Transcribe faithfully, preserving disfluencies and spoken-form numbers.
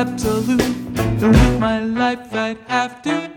absolute. And with my life I'd have to